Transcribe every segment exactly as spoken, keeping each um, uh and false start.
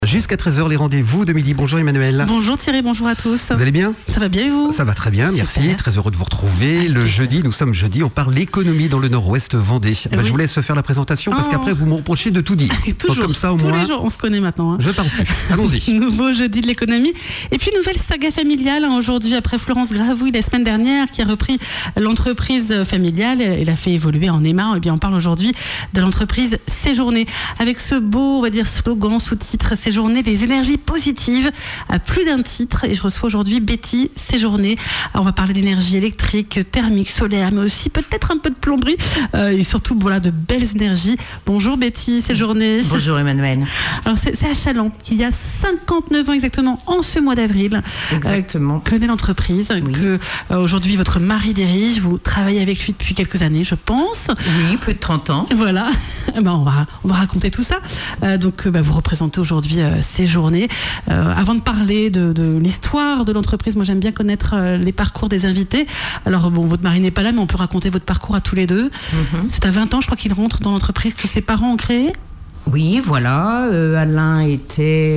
Jusqu'à treize heures, les rendez-vous de midi. Bonjour Emmanuel. Bonjour Thierry, bonjour à tous. Vous allez bien? Ça va bien et vous? Ça va très bien, Super. merci. Très heureux de vous retrouver. Le jeudi, nous sommes jeudi, on parle l'économie dans le Nord-Ouest Vendée. Oui. Bah, je vous laisse faire la présentation parce Oh. qu'après vous me reprochez de tout dire. Et toujours, Donc, comme ça au tous moins, les jours, on se connaît maintenant. hein. je parle plus. Allons-y. Nouveau jeudi de l'économie. Et puis nouvelle saga familiale hein, aujourd'hui après Florence Gravouille la semaine dernière qui a repris l'entreprise familiale. Elle a fait évoluer en Emma. Et bien on parle aujourd'hui de l'entreprise Séjourné avec ce beau, on va dire slogan, sous-titre Séjourné, des énergies positives à plus d'un titre. Et je reçois aujourd'hui Betty Séjourné. Alors, on va parler d'énergie électrique, thermique, solaire, mais aussi peut-être un peu de plomberie euh, et surtout voilà de belles énergies. Bonjour Betty Séjourné. Bonjour Emmanuel. Alors c'est, c'est à Châlons qu'il y a cinquante-neuf ans exactement en ce mois d'avril. Exactement. Euh, que naît l'entreprise, Oui. que euh, aujourd'hui votre mari dirige. Vous travaillez avec lui depuis quelques années, je pense. Oui, plus de trente ans. Voilà. Ben, on va on va raconter tout ça. Euh, donc euh, ben, vous représentez aujourd'hui euh, Séjourné. Euh, avant de parler de, de l'histoire de l'entreprise, moi j'aime bien connaître euh, les parcours des invités. Alors bon, votre mari n'est pas là, mais on peut raconter votre parcours à tous les deux. Mhm. C'est à vingt ans, je crois qu'il rentre dans l'entreprise que ses parents ont créée. Oui, voilà. Euh, Alain était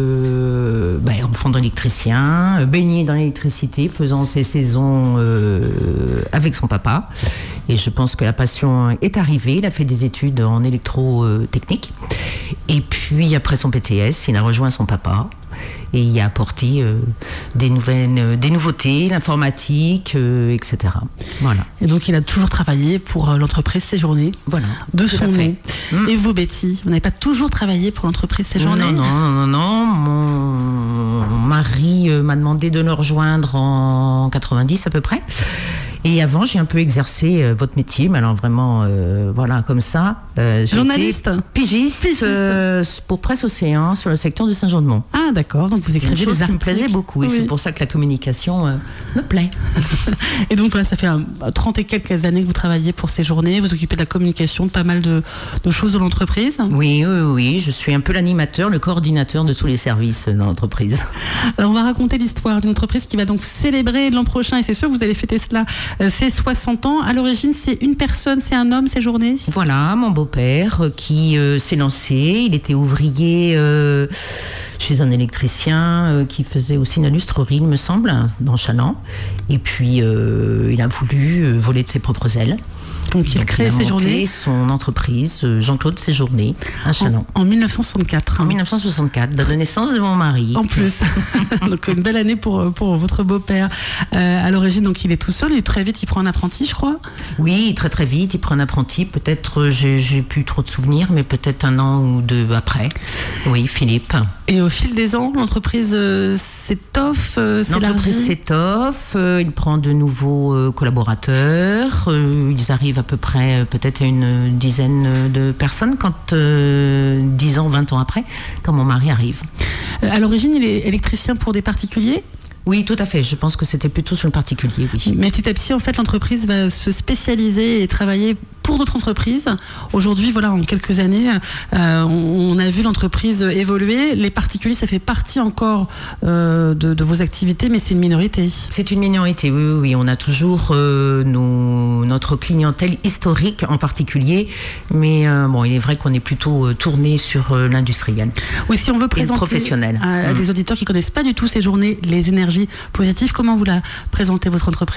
euh, ben, enfant d'électricien, euh, baigné dans l'électricité, faisant ses saisons euh, avec son papa. Et je pense que la passion est arrivée. Il a fait des études en électrotechnique. Et puis, après son P T S, il a rejoint son papa. Et il a apporté euh, des nouvelles, euh, des nouveautés, l'informatique, euh, et cetera. Voilà. Et donc il a toujours travaillé pour euh, l'entreprise Séjourné, Voilà. de Tout son à fait. nom. Mm. Et vous Betty, vous n'avez pas toujours travaillé pour l'entreprise Séjourné? Non, non, non, non, non. Mon mari euh, m'a demandé de le rejoindre en quatre-vingt-dix à peu près. Et avant, j'ai un peu exercé euh, votre métier, mais alors vraiment, euh, voilà, comme ça. Euh, j'ai Journaliste. été pigiste, Pigiste. euh, pour Presse Océan sur le secteur de Saint-Jean-de-Mont. Ah d'accord, donc vous C'est une écrivez chose des qui me articles. plaisait beaucoup, et Oui. c'est pour ça que la communication euh, me plaît. Et donc voilà, ça fait un, trente et quelques années que vous travaillez pour Séjourné, vous occupez de la communication, de pas mal de, de choses de l'entreprise. Oui, oui, oui, je suis un peu l'animateur, le coordinateur de tous les services dans l'entreprise. Alors on va raconter l'histoire d'une entreprise qui va donc célébrer l'an prochain, et c'est sûr que vous allez fêter cela, euh, ses soixante ans. À l'origine, c'est une personne, c'est un homme, Séjourné. Voilà, mon beau-père euh, qui euh, s'est lancé. Il était ouvrier euh, chez un électricien euh, qui faisait aussi une industrie, il me semble, dans Châlons. Et puis, euh, il a voulu euh, voler de ses propres ailes. Donc il Donc, crée il a Séjourné monté son entreprise, euh, Jean-Claude Séjourné, à Châlons. en, en mille neuf cent soixante-quatre. En hein. dix-neuf cent soixante-quatre, date de naissance de mon mari. En plus, donc une belle année pour, pour votre beau-père. Euh, à l'origine, donc il est tout seul et très vite il prend un apprenti, je crois. Oui, très très vite, il prend un apprenti. Peut-être, euh, j'ai, j'ai plus trop de souvenirs, mais peut-être un an ou deux après. Oui, Philippe. Et au fil des ans, l'entreprise euh, s'étoffe, euh, L'entreprise s'élargit. s'étoffe, euh, il prend de nouveaux euh, collaborateurs, euh, ils arrivent à peu près euh, peut-être à une dizaine de personnes quand euh, dix ans, vingt ans après, quand mon mari arrive. Euh, À l'origine, il est électricien pour des particuliers. Oui, tout à fait, je pense que c'était plutôt sur le particulier, oui. Mais petit à petit, en fait, l'entreprise va se spécialiser et travailler pour d'autres entreprises. Aujourd'hui, voilà, en quelques années, euh, on, on a vu l'entreprise évoluer. Les particuliers, ça fait partie encore euh, de, de vos activités, mais c'est une minorité. C'est une minorité, oui, oui, oui. On a toujours euh, nos, notre clientèle historique en particulier, mais euh, bon, il est vrai qu'on est plutôt euh, tourné sur euh, l'industriel. Oui, si on veut présenter professionnel. à, à Mmh. des auditeurs qui connaissent pas du tout ces journées, les énergies positives, comment vous la présentez, votre entreprise ?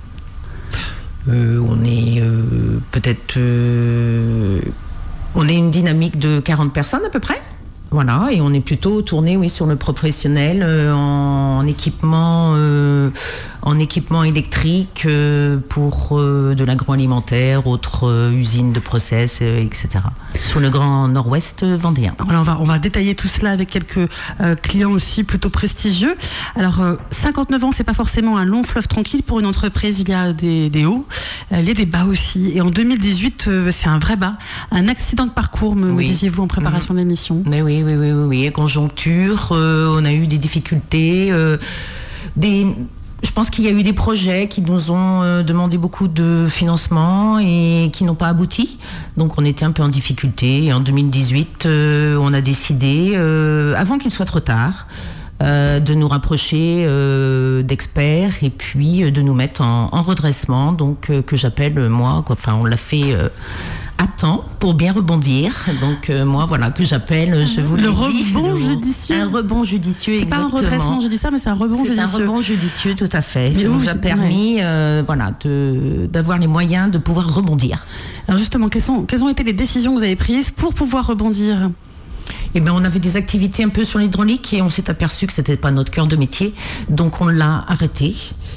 Euh, on est euh, peut-être... euh, on est une dynamique de quarante personnes à peu près. Voilà, et on est plutôt tourné, oui, sur le professionnel, euh, en, en équipement, euh, en équipement électrique euh, pour euh, de l'agroalimentaire, autres euh, usines de process, euh, et cetera. Sur le grand nord-ouest vendéen. Voilà, on va, on va détailler tout cela avec quelques euh, clients aussi plutôt prestigieux. Alors, euh, cinquante-neuf ans, c'est pas forcément un long fleuve tranquille pour une entreprise. Il y a des, des hauts, euh, il y a des bas aussi. Et en deux mille dix-huit, euh, c'est un vrai bas. Un accident de parcours, me, me Oui. disiez-vous en préparation de l'émission. Mais oui, oui, oui, oui, oui. Conjoncture, euh, on a eu des difficultés, euh, des... Je pense qu'il y a eu des projets qui nous ont euh, demandé beaucoup de financement et qui n'ont pas abouti. Donc on était un peu en difficulté. Et en deux mille dix-huit, euh, on a décidé, euh, avant qu'il soit trop tard, euh, de nous rapprocher euh, d'experts et puis euh, de nous mettre en, en redressement, donc euh, que j'appelle moi, quoi. Enfin, on l'a fait euh, à temps pour bien rebondir. Donc euh, moi, voilà, que j'appelle, je vous le l'ai rebond dit, le judicieux. Un rebond judicieux, c'est exactement. C'est pas un redressement judiciaire, mais c'est un rebond c'est judicieux. C'est un rebond judicieux, tout à fait. Mais ça vous, nous a permis euh, voilà, de, d'avoir les moyens de pouvoir rebondir. Alors justement, quelles, sont, quelles ont été les décisions que vous avez prises pour pouvoir rebondir ? Eh bien, on avait des activités un peu sur l'hydraulique et on s'est aperçu que c'était pas notre cœur de métier, donc on l'a arrêté.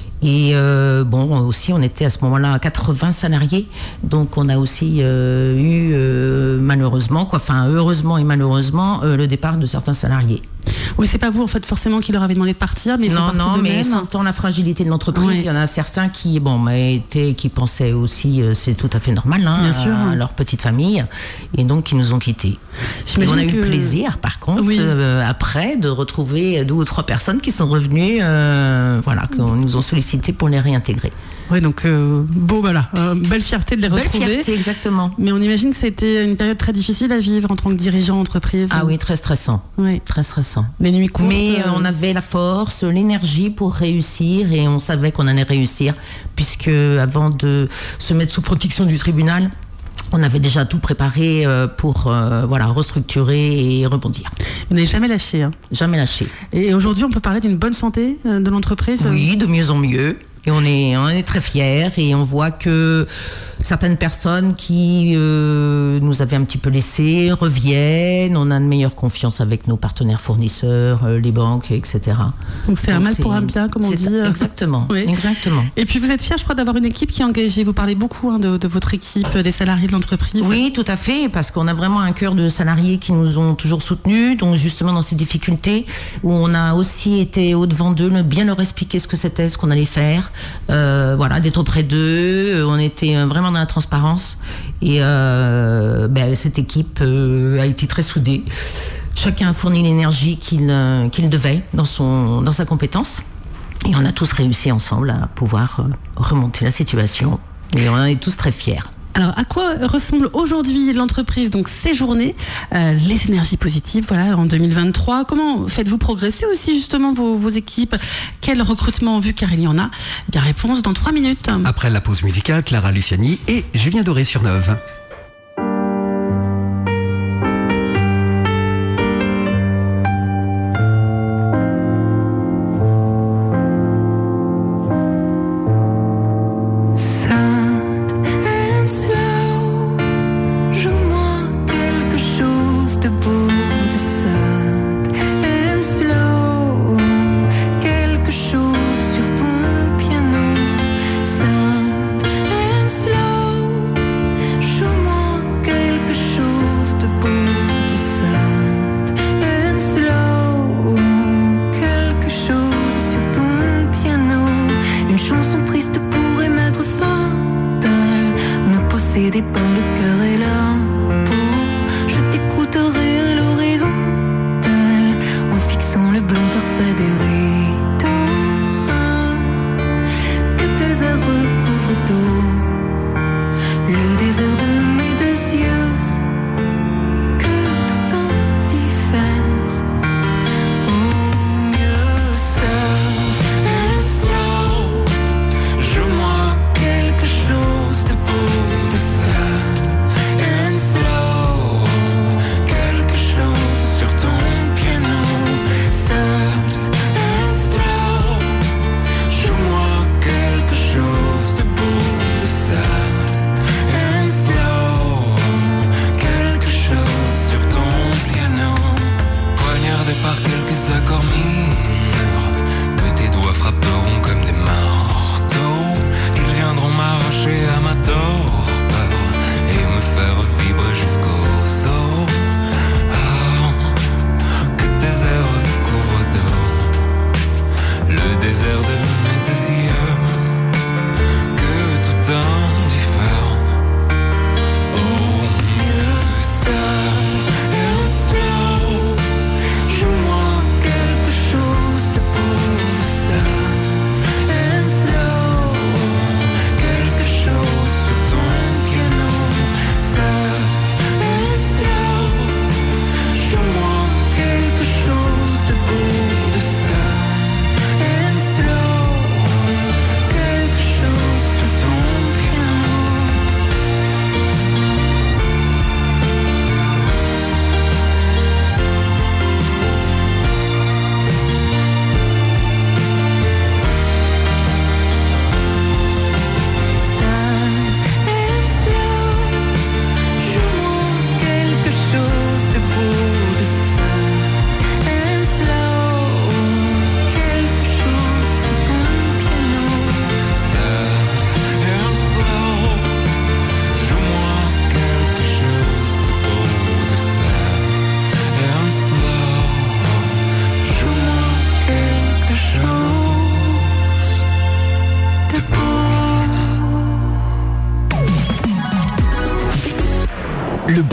Et euh, bon, aussi, on était à ce moment-là à quatre-vingts salariés, donc on a aussi euh, eu euh, malheureusement, quoi, enfin heureusement et malheureusement, euh, le départ de certains salariés. Oui, c'est pas vous en fait forcément qui leur avez demandé de partir, mais ils non, sont partis non, de mais même. sentant la fragilité de l'entreprise, oui. Il y en a certains qui, bon, mais étaient, qui pensaient aussi, euh, c'est tout à fait normal, hein, bien sûr, à, à leur petite famille, et donc qui nous ont quittés. Et on a que... eu plaisir, par contre, oui. euh, après, de retrouver deux ou trois personnes qui sont revenues, euh, voilà, qui nous ont sollicité pour les réintégrer. Oui, donc euh, bon, voilà, euh, belle fierté de les belle retrouver. Belle fierté, exactement. Mais on imagine que ça a été une période très difficile à vivre en tant que dirigeant d'entreprise. Ah oui, très stressant. Oui. Très stressant. Les nuits courtes. Mais euh, on avait la force, l'énergie pour réussir et on savait qu'on allait réussir, puisque avant de se mettre sous protection du tribunal, on avait déjà tout préparé pour euh, voilà, restructurer et rebondir. Vous n'avez jamais lâché. Hein. Jamais lâché. Et aujourd'hui, on peut parler d'une bonne santé de l'entreprise ? Oui, de mieux en mieux. Et on est, on est très fiers et on voit que certaines personnes qui euh, nous avaient un petit peu laissés reviennent. On a une meilleure confiance avec nos partenaires fournisseurs, euh, les banques, et cetera. Donc c'est Donc un mal c'est, pour un bien, comme on dit. Exactement, oui. exactement. Et puis vous êtes fiers, je crois, d'avoir une équipe qui est engagée. Vous parlez beaucoup hein, de, de votre équipe, des salariés de l'entreprise. Oui, tout à fait, parce qu'on a vraiment un cœur de salariés qui nous ont toujours soutenus. Donc justement dans ces difficultés, où on a aussi été au-devant d'eux, bien leur expliquer ce que c'était, ce qu'on allait faire. Euh, voilà, d'être auprès d'eux. On était vraiment dans la transparence et euh, ben, cette équipe euh, a été très soudée. Chacun a fourni l'énergie qu'il, euh, qu'il devait dans, son, dans sa compétence et on a tous réussi ensemble à pouvoir euh, remonter la situation et on en est tous très fiers. Alors, à quoi ressemble aujourd'hui l'entreprise, donc ces journées, euh, les énergies positives, voilà, en deux mille vingt-trois. Comment faites-vous progresser aussi justement vos, vos équipes ? Quel recrutement en vue, car il y en a ? Eh bien, réponse dans trois minutes. Après la pause musicale, Clara Luciani et Julien Doré sur Neuve.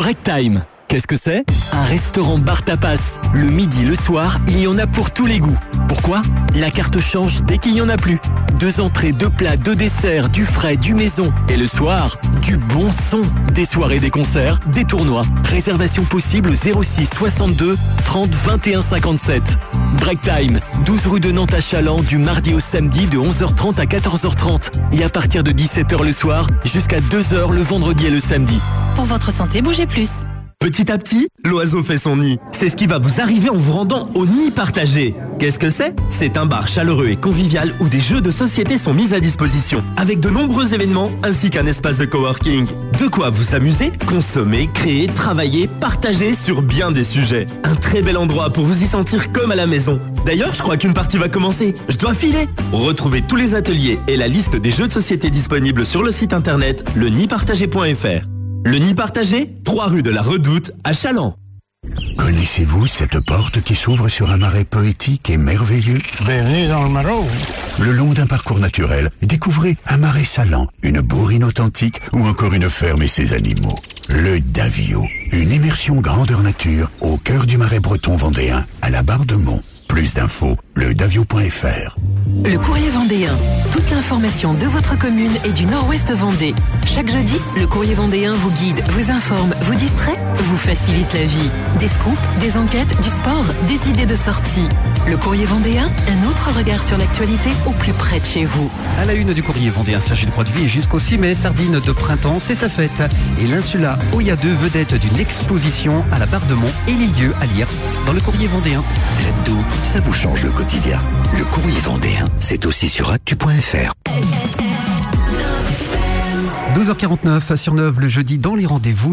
Break Time. Qu'est-ce que c'est ? Un restaurant bar tapas. Le midi, le soir, il y en a pour tous les goûts. Pourquoi ? La carte change dès qu'il n'y en a plus. Deux entrées, deux plats, deux desserts, du frais, du maison. Et le soir, du bon son. Des soirées, des concerts, des tournois. Réservation possible au zéro six soixante-deux trente vingt et un cinquante-sept. Break Time, douze rue de Nantes à Chaland, du mardi au samedi de onze heures trente à quatorze heures trente. Et à partir de dix-sept heures le soir, jusqu'à deux heures le vendredi et le samedi. Pour votre santé, bougez plus. Petit à petit, l'oiseau fait son nid. C'est ce qui va vous arriver en vous rendant au Nid Partagé. Qu'est-ce que c'est ? C'est un bar chaleureux et convivial où des jeux de société sont mis à disposition, avec de nombreux événements ainsi qu'un espace de coworking. De quoi vous amuser, consommer, créer, travailler, partager sur bien des sujets. Un très bel endroit pour vous y sentir comme à la maison. D'ailleurs, je crois qu'une partie va commencer. Je dois filer. Retrouvez tous les ateliers et la liste des jeux de société disponibles sur le site internet le nid partagé point f r. Le Nid Partagé, trois rue de la Redoute à Chaland. Connaissez-vous cette porte qui s'ouvre sur un marais poétique et merveilleux ? Bienvenue dans le Marais. Le long d'un parcours naturel, découvrez un marais salant, une bourrine authentique ou encore une ferme et ses animaux. Le Davio, une immersion grandeur nature au cœur du marais breton vendéen, à la barre de Mont. Plus d'infos, le davio point f r. Le Courrier Vendéen. Toute l'information de votre commune et du Nord-Ouest Vendée. Chaque jeudi, le Courrier Vendéen vous guide, vous informe, vous distrait, vous facilite la vie. Des scoops, des enquêtes, du sport, des idées de sortie. Le Courrier Vendéen, un autre regard sur l'actualité au plus près de chez vous. À la une du Courrier Vendéen, Sergi de Croix-de-Vie jusqu'au six mai, Sardine de printemps, c'est sa fête. Et l'insula Oya deux, vedette d'une exposition à la barre de Mont et les lieux à lire dans le Courrier Vendéen. Jette d'eau, ça vous change le quotidien. Le Courrier Vendéen, c'est aussi sur actu point f r. douze heures quarante-neuf sur neuf le jeudi dans les rendez-vous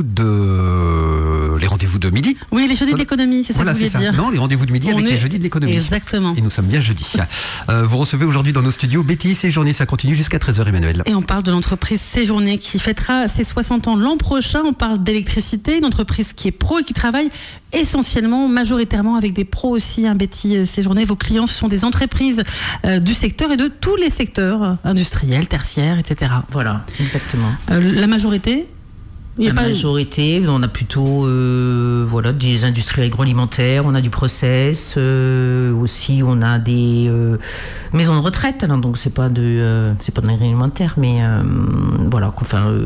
de les rendez-vous de midi. Oui, les jeudis de l'économie, c'est ça voilà, que vous c'est vouliez ça. dire. Non, les rendez-vous de midi On avec est... les jeudis de l'économie. Exactement. Et nous sommes bien jeudi. Euh, vous recevez aujourd'hui dans nos studios Betty Séjourné, ça continue jusqu'à treize heures, Emmanuel. Et on parle de l'entreprise Séjourné qui fêtera ses soixante ans l'an prochain. On parle d'électricité, une entreprise qui est pro et qui travaille essentiellement, majoritairement avec des pros aussi, hein, Betty Séjourné. Vos clients, ce sont des entreprises euh, du secteur et de tous les secteurs, euh, industriels, tertiaires, et cetera. Voilà, exactement. Euh, la majorité La pas majorité, on a plutôt euh, voilà, des industries agroalimentaires, on a du process, euh, aussi on a des euh, maisons de retraite, alors, donc c'est pas de euh, c'est pas de l'agroalimentaire, mais euh, voilà, enfin euh,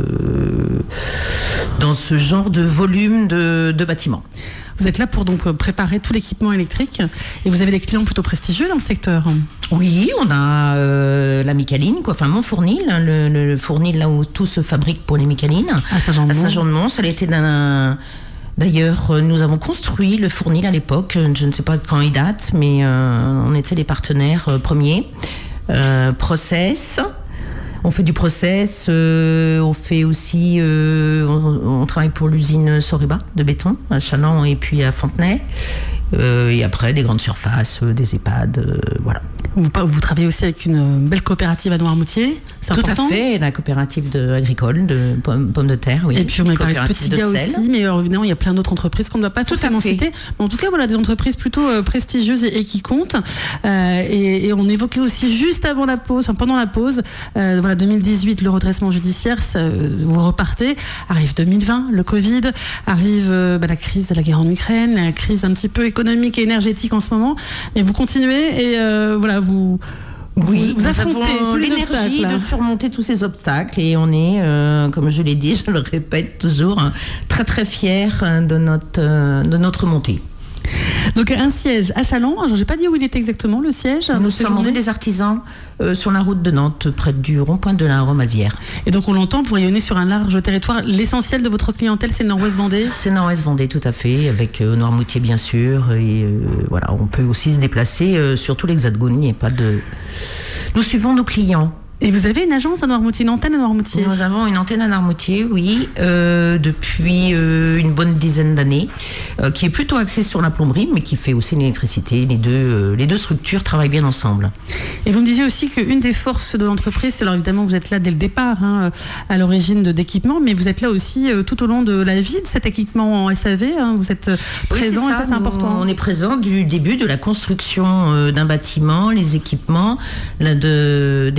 dans ce genre de volume de, de bâtiments. Vous êtes là pour donc préparer tout l'équipement électrique et vous avez des clients plutôt prestigieux dans le secteur. Oui, on a euh, la Micaline, quoi, enfin Montfournil, hein, le, le, le fournil là où tout se fabrique pour les Micalines. À Saint-Jean-de-Mont. À Saint-Jean-de-Mont, ça a été d'un... D'ailleurs, nous avons construit le fournil à l'époque, je ne sais pas quand il date, mais euh, on était les partenaires euh, premiers. Euh, process... On fait du process, euh, on fait aussi, euh, on, on travaille pour l'usine Soriba de béton à Chaland et puis à Fontenay. Euh, et après, des grandes surfaces, euh, des EHPAD, euh, voilà. Vous, vous travaillez aussi avec une belle coopérative à Noirmoutier, c'est Tout important. à fait, la coopérative de, agricole de pommes, pommes de terre, oui. Et puis on a parlé de Petit Gars aussi, mais alors, évidemment il y a plein d'autres entreprises qu'on ne va pas forcément citer. Mais en tout cas, voilà, des entreprises plutôt euh, prestigieuses et, et qui comptent. Euh, et, et on évoquait aussi juste avant la pause, enfin pendant la pause, euh, voilà, deux mille dix-huit, le redressement judiciaire, ça, vous repartez. Arrive deux mille vingt, le Covid, arrive euh, bah, la crise de la guerre en Ukraine, la crise un petit peu économique et énergétique en ce moment. Et vous continuez et euh, voilà, vous... Oui, vous, vous affrontez tous les l'énergie obstacles. de surmonter tous ces obstacles et on est, euh, comme je l'ai dit, je le répète toujours, hein, très très fiers de notre, euh, de notre montée. Donc un siège à Chaland, je n'ai pas dit où il était exactement le siège. Nous sommes rue des Artisans euh, sur la route de Nantes, près du rond-point de la Romazière. Et donc on l'entend, vous rayonnez sur un large territoire. L'essentiel de votre clientèle, c'est le Nord-Ouest Vendée. C'est Nord-Ouest Vendée, tout à fait, avec euh, Noirmoutier bien sûr. Et euh, voilà, on peut aussi se déplacer euh, sur tout l'Hexagone. Il n'y a pas de. Nous suivons nos clients. Et vous avez une agence à Noirmoutier, une antenne à Noirmoutier? Nous avons une antenne à Noirmoutier, oui, euh, depuis euh, une bonne dizaine d'années, euh, qui est plutôt axée sur la plomberie, mais qui fait aussi l'électricité. Les deux, euh, les deux structures travaillent bien ensemble. Et vous me disiez aussi qu'une des forces de l'entreprise, c'est alors évidemment vous êtes là dès le départ, hein, à l'origine de, d'équipement, mais vous êtes là aussi euh, tout au long de la vie de cet équipement en S A V. Hein, vous êtes présent, oui, c'est ça, et ça c'est important. On est présent du début de la construction euh, d'un bâtiment, les équipements, là, de, des machines de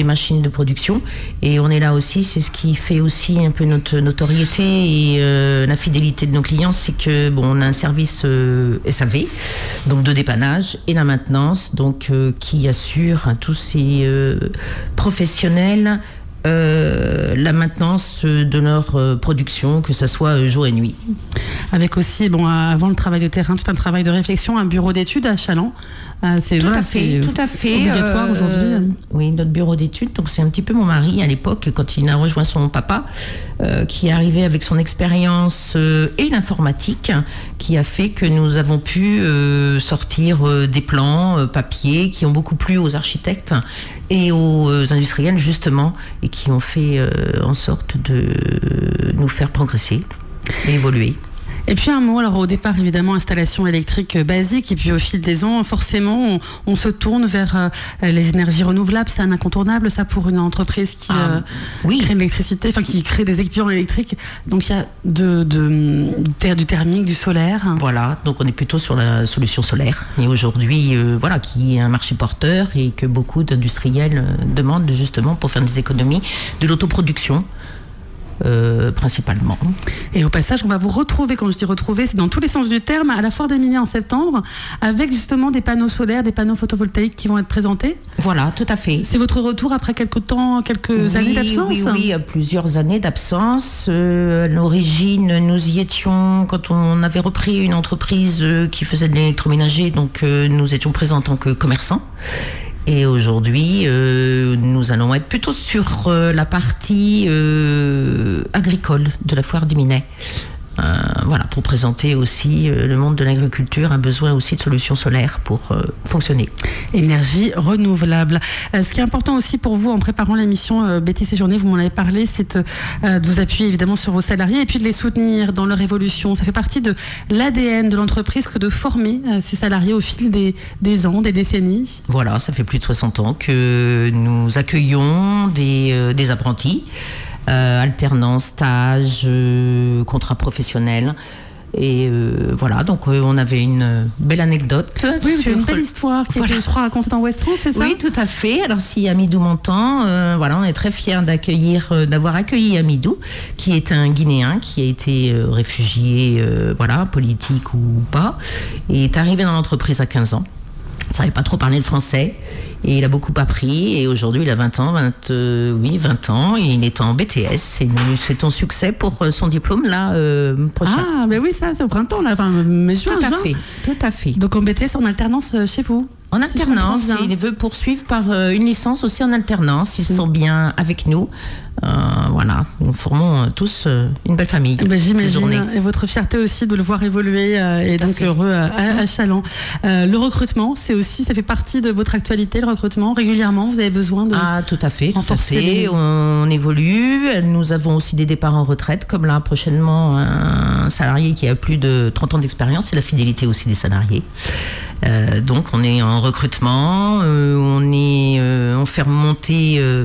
de production. Et on est là aussi, c'est ce qui fait aussi un peu notre notoriété et euh, la fidélité de nos clients, c'est que bon, on a un service euh, S A V, donc de dépannage et la maintenance, donc euh, qui assure à tous ces euh, professionnels Euh, la maintenance de leur euh, production, que ce soit euh, jour et nuit. Avec aussi, bon, avant le travail de terrain, tout un travail de réflexion, un bureau d'études à Challans. Euh, c'est, tout, voilà, à fait, c'est tout à fait. Obligatoire euh, aujourd'hui. Oui, notre bureau d'études. Donc c'est un petit peu mon mari à l'époque, quand il a rejoint son papa, euh, qui est arrivé avec son expérience euh, et l'informatique, qui a fait que nous avons pu euh, sortir euh, des plans euh, papier qui ont beaucoup plu aux architectes et aux euh, industriels justement, et qui ont fait euh, en sorte de nous faire progresser et évoluer. Et puis un mot, alors au départ évidemment installation électrique basique, et puis au fil des ans forcément on, on se tourne vers euh, les énergies renouvelables. C'est un incontournable ça pour une entreprise qui ah, euh, oui. crée de l'électricité, enfin qui crée des équipements électriques. Donc il y a de, de, de, du thermique, du solaire. Voilà, donc on est plutôt sur la solution solaire. Et aujourd'hui, euh, voilà, qui est un marché porteur et que beaucoup d'industriels euh, demandent justement pour faire des économies de l'autoproduction. Euh, principalement. Et au passage, on va vous retrouver, quand je dis retrouver, c'est dans tous les sens du terme, à la Foire des Miniers en septembre, avec justement des panneaux solaires, des panneaux photovoltaïques qui vont être présentés. Voilà, tout à fait. C'est votre retour après quelques temps, quelques oui, années d'absence? Oui, oui, plusieurs années d'absence. Euh, à l'origine, nous y étions quand on avait repris une entreprise euh, qui faisait de l'électroménager, donc euh, nous étions présents en tant que commerçants. Et aujourd'hui, euh, nous allons être plutôt sur euh, la partie euh, agricole de la Foire des Miniers. Euh, voilà, pour présenter aussi euh, le monde de l'agriculture a besoin aussi de solutions solaires pour euh, fonctionner. Énergie renouvelable. Euh, ce qui est important aussi pour vous en préparant l'émission euh, B T Séjourné, vous m'en avez parlé, c'est euh, de vous appuyer évidemment sur vos salariés et puis de les soutenir dans leur évolution. Ça fait partie de l'A D N de l'entreprise que de former euh, ces salariés au fil des, des ans, des décennies. Voilà, ça fait plus de soixante ans que nous accueillons des, euh, des apprentis. Euh, alternance, stage, euh, contrat professionnel. Et euh, voilà, donc euh, on avait une belle anecdote. Oui, vous avez une belle histoire qui voilà. est, je crois, racontée dans Ouest France, c'est ça? Oui, tout à fait. Alors si Amidou m'entend, euh, voilà, on est très fiers d'accueillir, euh, d'avoir accueilli Amidou, qui est un Guinéen qui a été euh, réfugié, euh, voilà, politique ou pas, et est arrivé dans l'entreprise à quinze ans. Il ne savait pas trop parler le français et il a beaucoup appris et aujourd'hui il a vingt ans, vingt, euh, oui, vingt ans et il est en B T S et nous lui souhaitons succès pour son diplôme là euh, prochain. Ah, mais oui, ça c'est au printemps là, enfin, mais juin, tout à juin. fait, tout à fait. Donc en B T S en alternance chez vous? En alternance, si il veut poursuivre par euh, une licence aussi en alternance. Ils mmh. sont bien avec nous. Euh, voilà, nous formons euh, tous euh, une belle famille. Ben, j'imagine. Et votre fierté aussi de le voir évoluer euh, et donc heureux à, à Challans. Euh, le recrutement, c'est aussi, ça fait partie de votre actualité, le recrutement. Régulièrement, vous avez besoin de ah tout à fait, tout à fait. Les... On évolue. Nous avons aussi des départs en retraite, comme là prochainement un salarié qui a plus de trente ans d'expérience. C'est la fidélité aussi des salariés. Euh, donc on est en recrutement, euh, on est, euh, on fait remonter euh,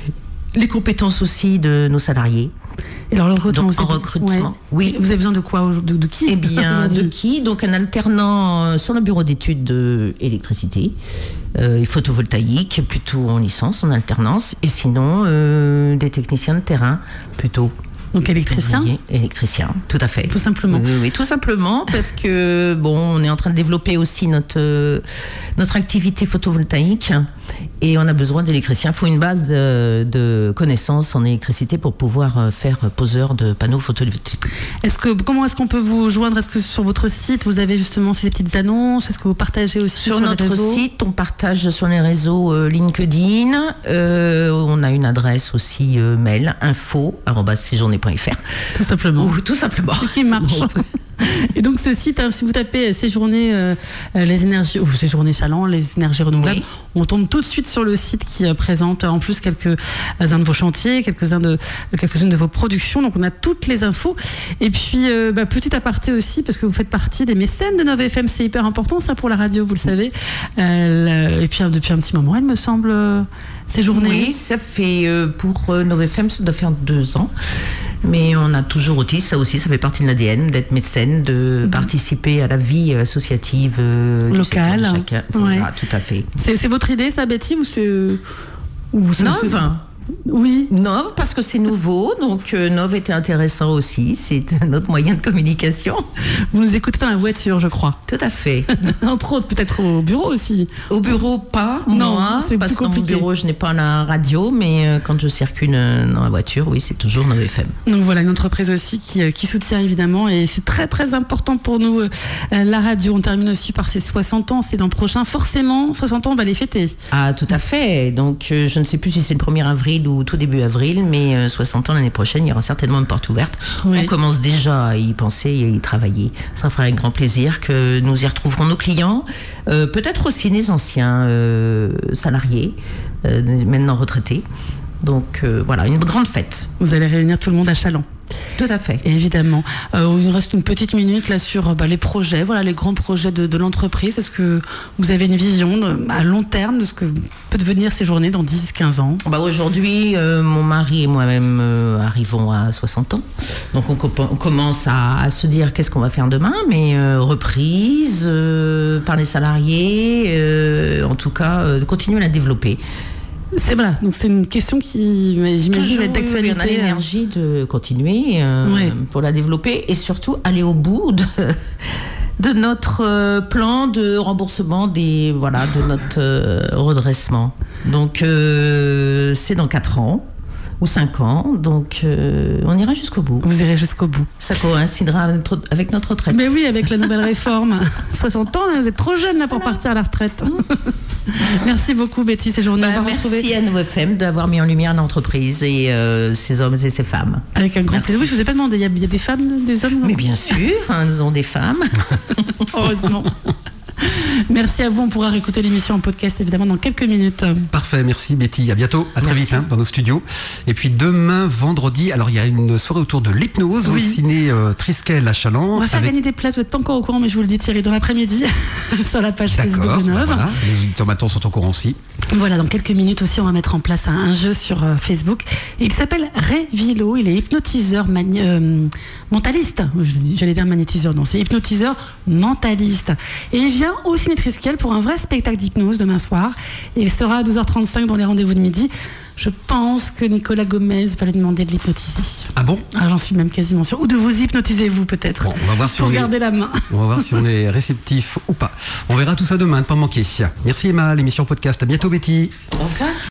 les compétences aussi de nos salariés. Et alors le recrutement, donc, en recrutement, ouais. oui. Vous avez besoin de quoi, de, de qui? Eh bien, de qui? Donc un alternant sur le bureau d'études d'électricité euh, et photovoltaïque, plutôt en licence, en alternance, et sinon euh, des techniciens de terrain, plutôt. Donc électricien? Électricien, tout à fait. Tout simplement. Oui, oui, tout simplement parce que bon, on est en train de développer aussi notre euh, notre activité photovoltaïque et on a besoin d'électriciens. Il faut une base euh, de connaissances en électricité pour pouvoir euh, faire poseur de panneaux photovoltaïques. Est-ce que comment est-ce qu'on peut vous joindre? Est-ce que sur votre site vous avez justement ces petites annonces? Est-ce que vous partagez aussi sur, sur notre les réseaux? Site? On partage sur les réseaux euh, LinkedIn. Euh, on a une adresse aussi euh, mail info arobase séjourné point f r. Tout simplement. Ou tout simplement. Qui marche. Et donc ce site, hein, si vous tapez Séjourné euh, les énergies, ou Séjourné Challans, les énergies renouvelables, oui. On tombe tout de suite sur le site qui euh, présente en plus quelques-uns de vos chantiers, quelques-uns de, quelques-unes de vos productions. Donc on a toutes les infos. Et puis euh, bah, petit aparté aussi, parce que vous faites partie des mécènes de Nova F M, c'est hyper important ça pour la radio, vous le savez. Euh, et puis depuis un petit moment, il me semble, euh, Séjourné. Oui, ça fait euh, pour euh, Nova F M, ça doit faire deux ans. Mais on a toujours aussi, ça aussi, ça fait partie de l'A D N, d'être médecine, de mmh. participer à la vie associative euh, locale. De chacun. Ouais. Voilà, tout à fait. C'est, c'est votre idée, ça, Betty, ou c'est... Ou c'est... Neuve. Oui. Nov, parce que c'est nouveau, donc euh, Nov était intéressant aussi, c'est un autre moyen de communication. Vous nous écoutez dans la voiture, je crois. Tout à fait. Entre autres, peut-être au bureau aussi. Au bureau, pas, non, moi, c'est parce plus que dans mon compliqué. bureau, je n'ai pas la radio, mais euh, quand je circule euh, dans la voiture, oui, c'est toujours Nov F M. Donc voilà, une entreprise aussi qui, euh, qui soutient évidemment, et c'est très très important pour nous, euh, la radio. On termine aussi par ses soixante ans, c'est l'an prochain, forcément, soixante ans, on va les fêter. Ah, tout à fait. Donc, euh, je ne sais plus si c'est le premier avril ou tout début avril, mais euh, soixante ans l'année prochaine, il y aura certainement une porte ouverte. Oui. On commence déjà à y penser et à y travailler. Ça fera un grand plaisir que nous y retrouverons nos clients, euh, peut-être aussi les anciens euh, salariés, euh, maintenant retraités. Donc, euh, voilà, une grande fête. Vous allez réunir tout le monde à Châlons. Tout à fait. Évidemment. Euh, il nous reste une petite minute là sur bah, les projets, voilà, les grands projets de, de l'entreprise. Est-ce que vous avez une vision de, à long terme de ce que peut devenir ces journées dans dix à quinze ans? Bah aujourd'hui, euh, mon mari et moi-même euh, arrivons à soixante ans. Donc on, comp- on commence à, à se dire qu'est-ce qu'on va faire demain, mais euh, reprise euh, par les salariés, euh, en tout cas, euh, continuer à la développer. C'est voilà, donc c'est une question qui, j'imagine, Toujours, va être d'actualité. oui, on a l'énergie de continuer euh, Ouais. pour la développer et surtout aller au bout de, de notre euh, plan de remboursement des voilà de notre euh, redressement. Donc euh, c'est dans quatre ans ou cinq ans, donc euh, on ira jusqu'au bout. Vous irez jusqu'au bout. Ça coïncidera avec notre, avec notre retraite. Mais oui, avec la nouvelle réforme. soixante ans, vous êtes trop jeune là pour partir à la retraite. Merci beaucoup Betty, ces journées. Bah, on va merci retrouver à Nov F M d'avoir mis en lumière l'entreprise et euh, ses hommes et ses femmes. avec un grand Merci. plaisir. Oui, je vous ai pas demandé, il y a, il y a des femmes, des hommes? Mais bien sûr, hein, nous avons des femmes. Heureusement. Merci à vous, on pourra réécouter l'émission en podcast évidemment dans quelques minutes. Parfait, merci Betty. À bientôt, à très Merci. vite hein, dans nos studios. Et puis demain, vendredi, alors il y a une soirée autour de l'hypnose Oui. au ciné euh, Triskel à Châlons. On va faire avec- gagner des places, vous n'êtes pas encore au courant, mais je vous le dis Thierry, dans l'après-midi, sur la page Facebook D'accord, de bah Nov. voilà. Les auditeurs maintenant sont au courant aussi. Voilà, dans quelques minutes aussi, on va mettre en place un, un jeu sur euh, Facebook. Et il s'appelle Ray Vilo, il est hypnotiseur mani- euh, mentaliste. Je- J'allais dire magnétiseur, non, c'est hypnotiseur mentaliste. Et il vient au Ciné Triskel pour un vrai spectacle d'hypnose demain soir. Et il sera à douze heures trente-cinq dans les rendez-vous de midi. Je pense que Nicolas Gomez va lui demander de l'hypnotiser. Ah bon? Ah, j'en suis même quasiment sûre. Ou de vous hypnotiser, vous, peut-être. Bon, on va voir si pour on est- garder la main. On va voir si on est réceptif ou pas. On verra tout ça demain, ne pas manquer. Merci Emma, l'émission podcast. À bientôt Betty. Au revoir.